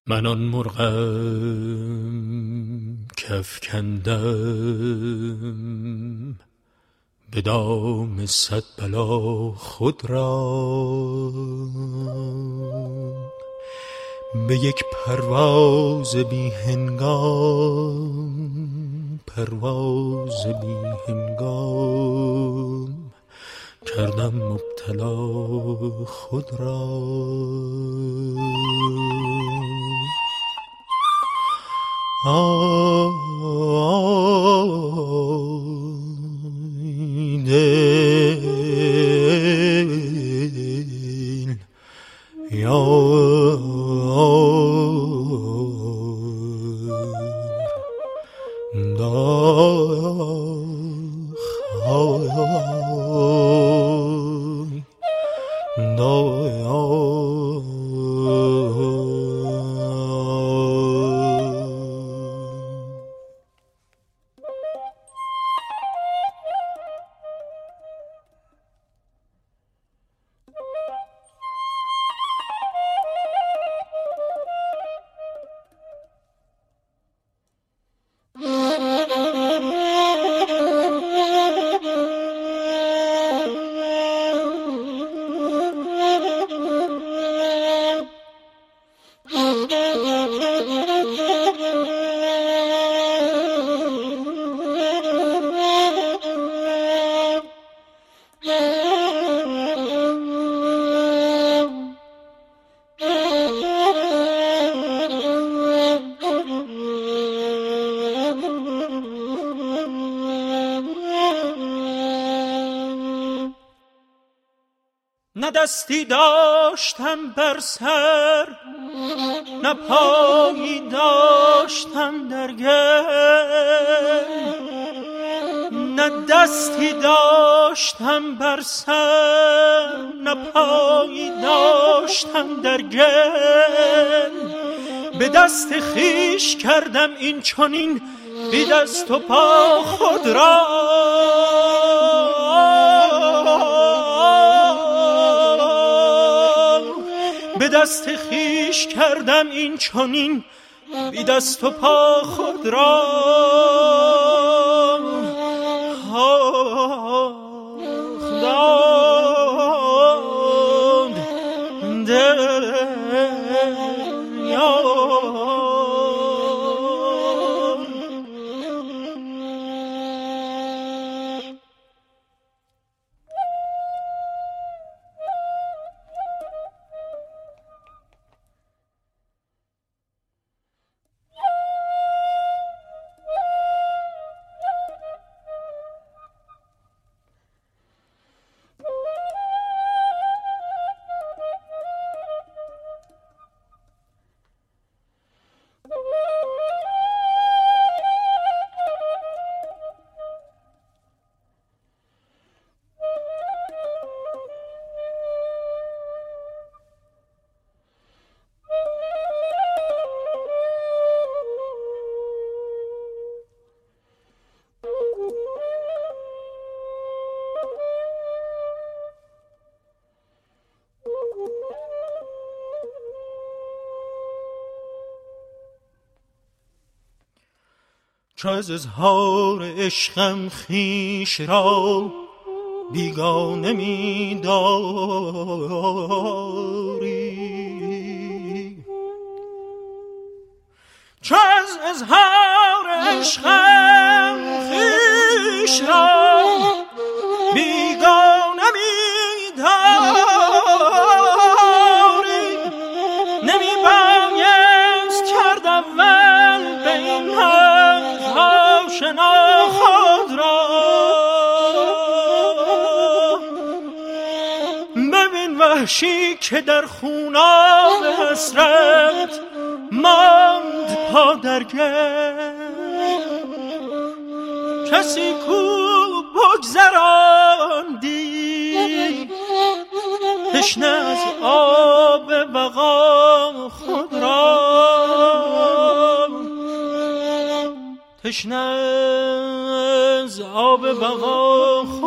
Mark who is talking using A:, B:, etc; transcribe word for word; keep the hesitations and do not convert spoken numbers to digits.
A: من آن مرغم کفکندم به دام صد بلا خود را، به یک پرواز بی هنگام، پرواز بی هنگام کردم مبتلا خود را. آی دل یار داخ آی داخ نه دستی داشتم بر سر، نه پایی داشتم در گل، نه دستی داشتم بر سر، نه پایی داشتم در گل. به دست خویش کردم این چنین بی دست و پا خود را. به دست خویش کردم این چنین بی دست و پا خود را. داد دل چو از اظهار عشقم خویش را بیگانه می داری، چو از اظهار عشقم خویش را بیگانه می داری، نمی بایست کرد اول به این آشنا خود را. ببین وحشی که در خوناب حسرت ماند پا در گل، کسی کو بگذراندی تشنه از آب بقا خود را. تشنه از آب بقا خود